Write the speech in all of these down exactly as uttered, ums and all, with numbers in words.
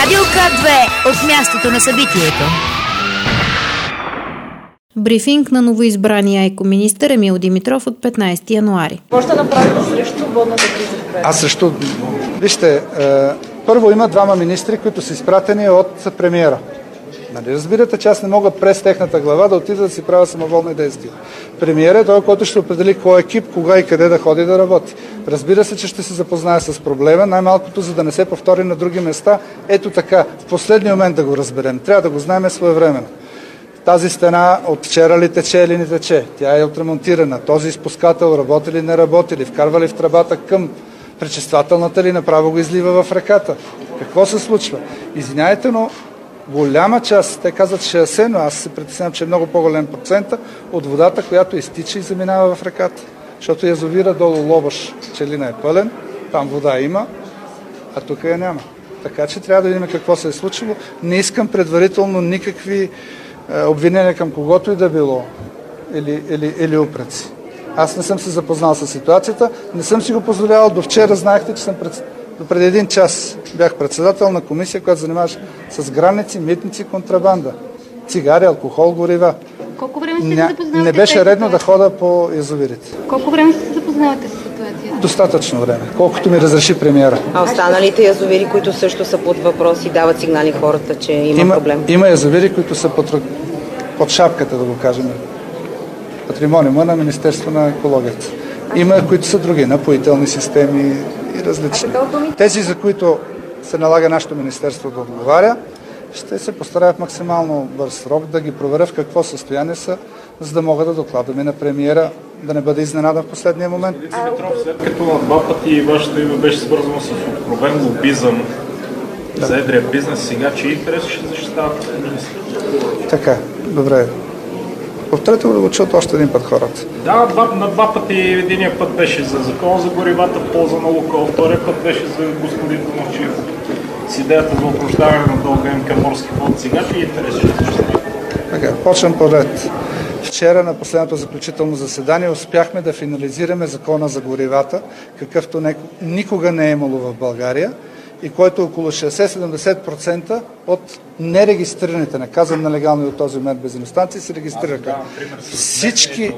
Радио К две от мястото на събитието. Брифинг на новоизбрания екоминистър Емил Димитров от петнайсети януари. Какво ще направите срещу водната криза? Аз срещу... Вижте, е, първо има двама министри, които са изпратени от премиера. Нали, разбирате, че аз не мога през техната глава да отида да си правя самоволни действия. Премиерът е той, който ще определи кой екип, кога и къде да ходи да работи. Разбира се, че ще се запознае с проблема, най-малкото, за да не се повтори на други места. Ето така, в последния момент да го разберем. Трябва да го знаем своевременно. Тази стена от вчера ли тече или не тече? Тя е отремонтирана. Този изпускател работи ли, не работи ли? Вкарва ли в тръбата към пречиствателната ли, направо го излива в реката? Какво се случва? Извинявайте, но голяма част, те казват шейсет, но аз се притеснявам, че е много по-голям процента от водата, която изтича и заминава в реката. Защото язовира долу Лобаш, Пчелина е пълен, там вода има, а тук я няма. Така че трябва да видим какво се е случило. Не искам предварително никакви е, обвинения към когото и да било или, или, или упреци. Аз не съм се запознал с ситуацията, не съм си го позволявал. До вчера знаехте, че съм пред... до преди един час бях председател на комисия, която занимаваше с граници, митници, контрабанда, цигари, алкохол, горива. Колко време сте Ня... се запознавате? Не беше редно да хода по язовирите. Колко време сте се запознавате с ситуацията? Достатъчно време, колкото ми разреши премиера. А останалите язовири, които също са под въпрос и дават сигнали хората, че има, има проблем? Има язовири, които са под, под шапката, да го кажем. Патримониума на Министерство на екологията. Има, които са други, напоителни системи и различни. Тези, за които се налага нашето министерство да отговаря, ще се постарая в максимално бърз срок да ги проверя в какво състояние са, за да мога да докладвам и на премиера, да не бъде изненадан в последния момент. Димитров, след като на два пъти вашето име беше свързано с откровен лобизъм да. за едрия бизнес, сега чии интерес ще защитават министрите? Така, добре. Повторете го да го чуят още един път хората. Да, два, на два пъти. Единия път беше за закон за горивата в полза на Лукойл, втория път беше за господин Томовчиев с идеята за опрощаване на дълга им към морски флот. Сега чии интерес ще защитават? Така, почвам поред. Вчера на последното заключително заседание успяхме да финализираме закона за горивата, какъвто не, никога не е имало в България и който около шейсет-седемдесет процента от нерегистрираните, не казвам нелегални от този момент бензиностанции, се регистрираха. Всички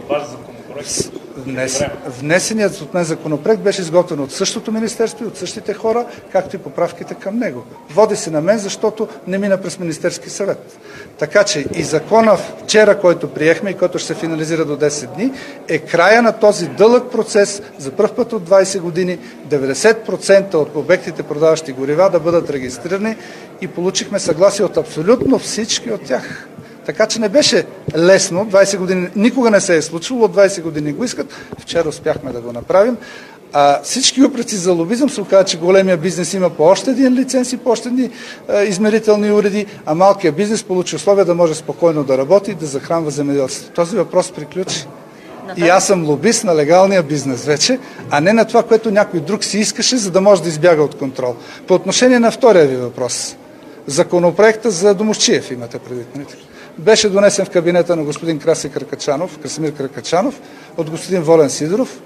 внес, внесеният от мен законопроект беше изготвен от същото министерство и от същите хора, както и поправките към него. Води се на мен, защото не мина през Министерски съвет. Така че и закона вчера, който приехме и който ще се финализира до десет дни, е края на този дълъг процес за пръв път от двайсет години, деветдесет процента от обектите, продаващи горива, да бъдат регистрирани и получихме съгласие от абсолютно всички от тях. Така че не беше лесно, двайсет години, никога не се е случило, от двайсет години го искат, вчера успяхме да го направим. А всички упреци за лобизъм се оказа, че големия бизнес има по още един лиценз и по още едни а, измерителни уреди, а малкият бизнес получи условия да може спокойно да работи и да захранва земеделците. Този въпрос приключи. И аз съм лобист на легалния бизнес вече, а не на това, което някой друг си искаше, за да може да избяга от контрол. По отношение на втория ви въпрос, законопроекта за Домусчиев имате предвид. Беше донесен в кабинета на господин Краси Каракачанов, Красимир Каракачанов, от господин Волен Сидоров,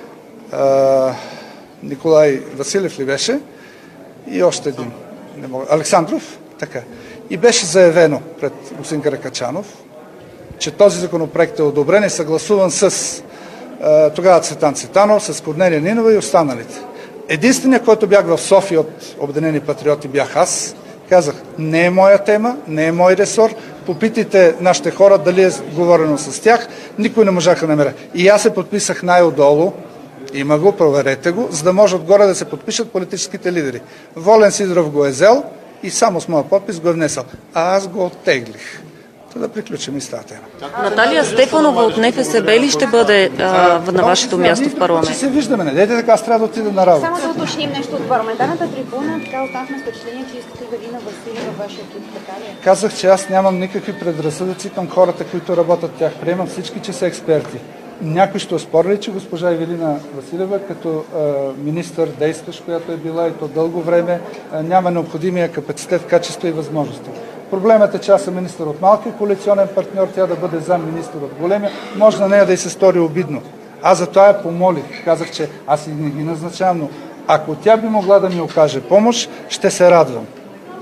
а, Николай Василев ли беше и още един, не мога, Александров, така. И беше заявено пред господин Каракачанов, че този законопроект е одобрен и съгласуван с а, тогава Цветан Цветанов, с Корнелия Нинова и останалите. Единственият, който бях в София от Обединени патриоти, бях аз. Казах, не е моя тема, не е мой ресор. Попитайте нашите хора дали е говорено с тях. Никой не можаха да намеря. И аз се подписах най-отдолу. Има го, проверете го, за да може отгоре да се подпишат политическите лидери. Волен Сидоров го е взел и само с моя подпис го е внесъл. А аз го оттеглих. Да приключим и с тази тема. Наталия Стефанова от Н Ф С Б ли ще бъде а, на вашето място в парламент? Ще се виждаме, не дайте така, аз трябва да отида на работа. Само да уточним нещо от парламентарната трибуна, така останахме с впечатление, че искате Галина Василева във вашия екип, така ли? Казах, че аз нямам никакви предразсъдъци към хората, които работят тях. Приемам всички, че са експерти. Някой ще оспори ли, че госпожа Ивелина Василева, като а, министър действащ, която е била и то дълго време, а, няма необходимия капацитет, качество и възможности. Проблемът е, че аз съм министър от малкия коалиционен партньор, тя да бъде зам-министър от големия. Може на нея да й се стори обидно. Аз за това я помолих. Казах, че аз и не ги назначавам, но ако тя би могла да ми окаже помощ, ще се радвам.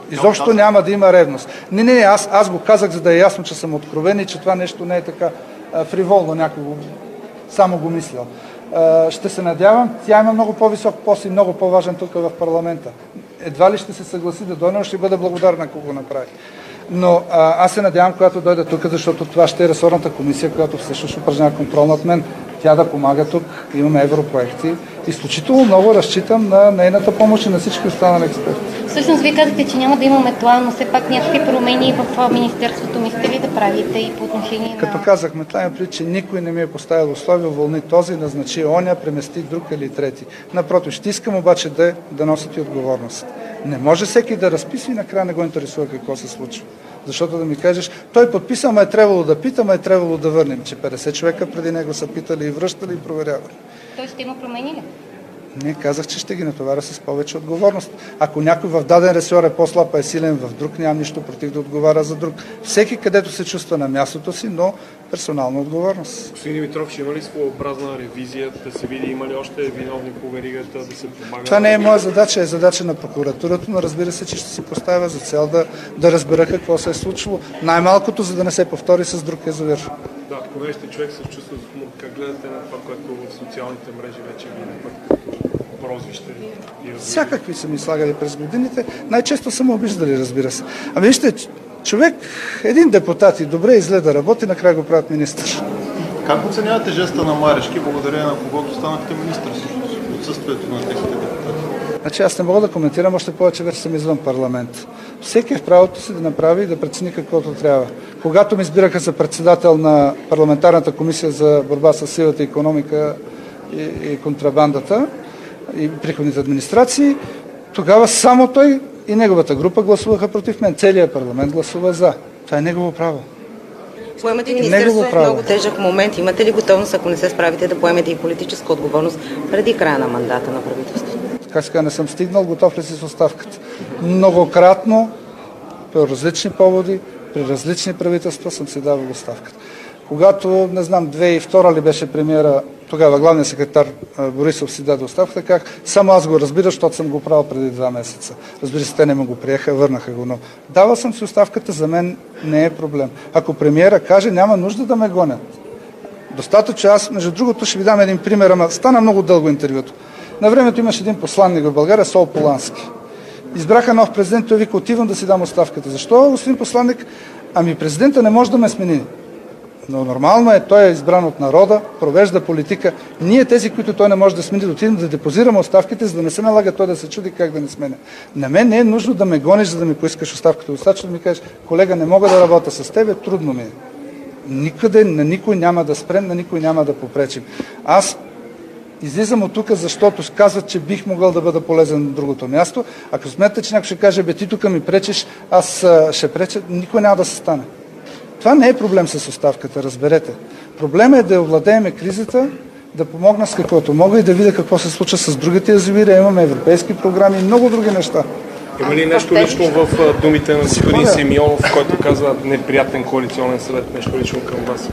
Изобщо няма да има ревност. Не, не, аз, аз го казах, за да е ясно, че съм откровен и че това нещо не е така а, фриволно, някой го, само го мислял. А, ще се надявам, тя има много по-висок пост и много по-важен тук в парламента. Едва ли ще се съгласи да дойде, но ще бъда благодарна, ако го направи. Но а, аз се надявам, когато дойде тук, защото това ще е ресорната комисия, която всъщност ще упражнява контрол над мен. Тя да помага тук, имаме европроекти. Изключително много разчитам на нейната помощ и на всички останали експерти. Всъщност вие казахте, че няма да имаме това, но все пак някакви промени в Министерството мислите ли да правите и по отношение на... Като казахме, това е че никой не ми е поставил условия, уволни този, назначи оня, премести друг или трети. Напротив, ще искам обаче да, да носят и отговорност. Не може всеки да разписва и накрая не го интересува какво се случва. Защото да ми кажеш, той подписа, ма е трябвало да пита, ма е трябвало да върнем. Че петдесет човека преди него са питали и връщали и проверявали. Той ще има промени ли? Не, казах, че ще ги натоваря с повече отговорност. Ако някой в даден ресор е по-слаб, а е силен, в друг нямам нищо против да отговаря за друг. Всеки където се чувства на мястото си, но персонална отговорност. Господин Димитров, ще има ли своеобразна ревизия, да се види има ли още виновни по веригата, да се помага? Това не е моя задача, е задача на прокуратурата, но разбира се, че ще си поставя за цел да, да разбера какво се е случило. Най-малкото, за да не се повтори с друг язовир. Да, ако сте човек с чувство, как гледате на това, което в социалните мрежи вече ви пък прозвище? Всякакви са ми слагали през годините. Най-често са ме обиждали, разбира се. Ами вижте, човек, един депутат и добре и зле да работи, накрая го правят министър. Как оценявате жеста на Марешки, благодарение на когото станахте министър, отсъствието на техните депутати? Значи аз не мога да коментирам, още повече вече съм извън парламент. Всеки е в правото си да направи и да прецени каквото трябва. Когато ме избираха за председател на парламентарната комисия за борба с сивата икономика и, и контрабандата и приходните администрации, тогава само той и неговата група гласуваха против мен. Целият парламент гласува за. Това е негово право. Поемате министерство в много тежък момент. Имате ли готовност, ако не се справите, да поемете и политическа отговорност преди края на мандата на правителството? Как сега не съм стигнал, готов ли си с оставката? Многократно, по различни поводи, при различни правителства съм си давал оставката. Когато, не знам, две хиляди и втора ли беше премиера, тогава главният секретар Борисов си даде оставката, как само аз го разбира, защото съм го правил преди два месеца. Разбира се, те не ме го приеха, върнаха го, но давал съм си оставката, за мен не е проблем. Ако премиера каже, няма нужда да ме гонят. Достатъчно, аз, между другото, ще ви дам един пример, ама стана много дълго интервюто. На времето имаше един посланник в България, Сол Полански. Избраха нов президент, той вика, отивам да си дам оставката. Защо, господин посланник? Ами президента не може да ме смени. Но нормално е, той е избран от народа, провежда политика. Ние, тези, които той не може да смени, да отидем да депозираме оставките, за да не се налага той да се чуди как да не сменя. На мен не е нужно да ме гониш, за да ми поискаш оставката. Достатъчно да ми кажеш, колега, не мога да работя с тебе, трудно ми е. Никъде, на никой няма да спрем, на никой няма да попречим. Аз излизам от тук, защото казват, че бих могъл да бъда полезен на другото място. Ако смятате, че някой ще каже, бе, ти тук ми пречиш, аз ще преча, никой няма да се стане. Това не е проблем с оставката, разберете. Проблемът е да овладееме кризата, да помогна с каквото мога и да видя какво се случва с другите язовири. Имаме европейски програми и много други неща. Има ли нещо лично в думите на господин Симеонов, който казва неприятен коалиционен съвет, нещо лично към вас?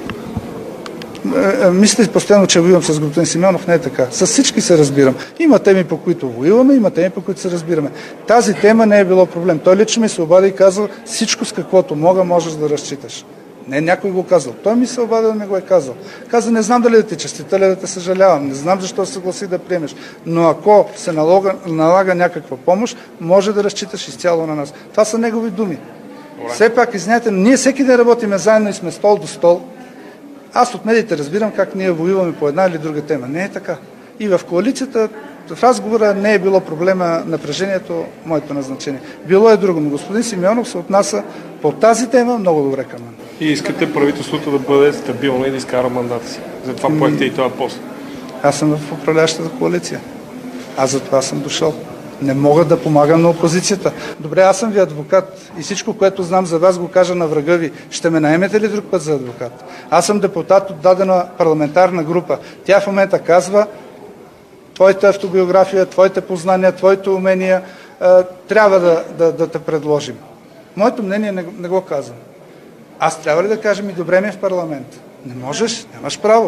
Мислите постоянно, че воювам с господин Симеонов, не е така. С всички се разбирам. Има теми, по които воюваме, има теми, по които се разбираме. Тази тема не е било проблем. Той лично ми се обади и казва, всичко с каквото мога, можеш да разчиташ. Не, някой го казал. Той ми се обади да ми го е казал. Каза, не знам дали да ти честита, ли да те съжалявам, не знам защо се съгласи да приемеш. Но ако се налага, налага някаква помощ, може да разчиташ изцяло на нас. Това са негови думи. Добре. Все пак, извиняйте, ние всеки ден работиме заедно и сме стол до стол. Аз от медиите разбирам как ние воюваме по една или друга тема. Не е така. И в коалицията, в разговора не е било проблема напрежението, моето назначение. Било е друго, но господин Симеонов се отнася по тази тема много добре към мен. И искате правителството да бъде стабилно и да изкара мандата си. Затова м- поехте и това пост. Аз съм в управляващата коалиция. Аз за това съм дошъл. Не мога да помагам на опозицията. Добре, аз съм ви адвокат и всичко, което знам за вас, го кажа на врага ви. Ще ме наемете ли друг път за адвокат? Аз съм депутат от дадена парламентарна група. Тя в момента казва, твоята автобиография, твоите познания, твоите умения, трябва да, да, да те предложим. Моето мнение не, не го казвам. Аз трябва ли да кажа ми, добре ми е в парламент? Не можеш, нямаш право.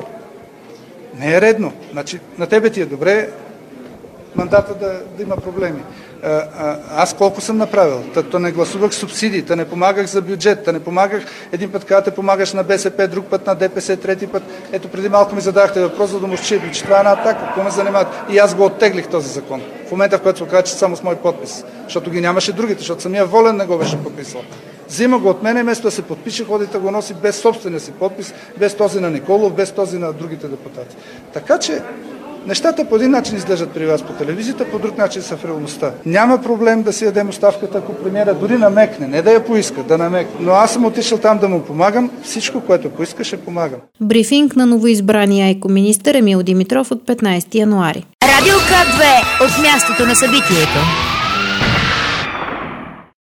Не е редно. Значи, на тебе ти е добре мандата да, да има проблеми. Аз колко съм направил? Та не гласувах субсидии, та не помагах за бюджет, та не помагах един път, когато те помагаш на БСП, друг път на ДПС, трети път. Ето преди малко ми задахте въпрос за домовщието, че това е една атака, какво ме занимават. И аз го оттеглих този закон. В момента, в който се оказа, че само с мой подпис. Защото ги нямаше другите, защото самия Волен не го беше подписал. Взима го от мене, вместо да се подпише, ходи да го носи без собствения си подпис, без този на Николов, без този на другите депутати. Така че нещата по един начин изглеждат при вас по телевизията, по друг начин са в реалността. Няма проблем да си ядем оставката, ако премиера дори намекне, не да я поиска, да намекне. Но аз съм отишъл там да му помагам, всичко, което поиска, ще помагам. Брифинг на новоизбрания екоминистър Емил Димитров от петнайсети януари. Радио К две от мястото на събитието.